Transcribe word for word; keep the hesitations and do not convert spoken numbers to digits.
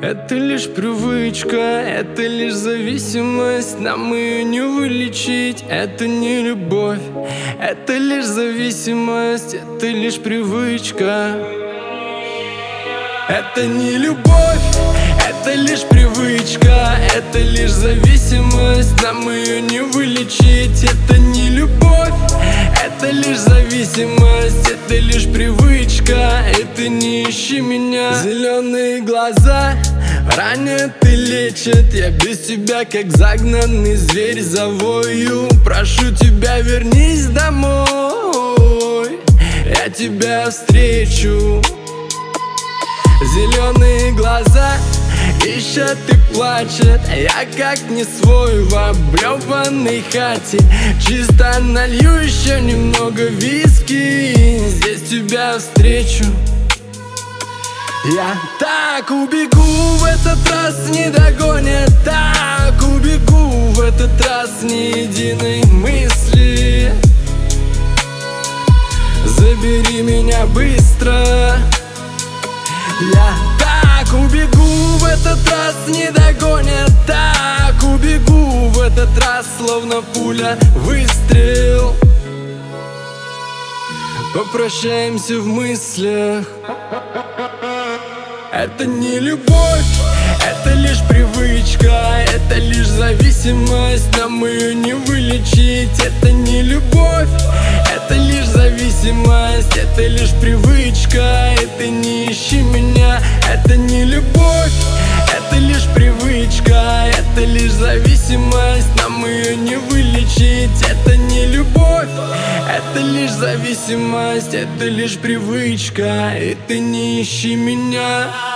Это лишь привычка, это лишь зависимость. Нам ее не вылечить, это не любовь. Это лишь зависимость, это лишь привычка. Это не любовь, это лишь привычка. Это лишь зависимость, нам ее не вылечить. Это не любовь, это лишь зависимость. Это лишь привычка, и ты не ищи меня. Зеленые глаза ранят и лечат. Я без тебя как загнанный зверь завою. Прошу тебя, вернись домой, я тебя встречу. Зеленые глаза ищут и плачут. Я как не свой в облёванной хате. Чисто налью еще немного виски, здесь тебя встречу. Я так убегу, в этот раз не догонят. Так убегу, в этот раз ни единой мысли. Забери меня быстро. Я так убегу, в этот раз не догонят. Так убегу, в этот раз словно пуля выстрел. Попрощаемся в мыслях. Это не любовь, это лишь привычка. Это лишь зависимость, нам ее не вылечить. Это не любовь, это лишь зависимость. Это лишь привычка, и ты не ищи меня. Это не любовь, это лишь привычка. Это лишь зависимость, нам ее не вылечить. Это не любовь, это лишь зависимость. Это лишь привычка, и ты не ищи меня.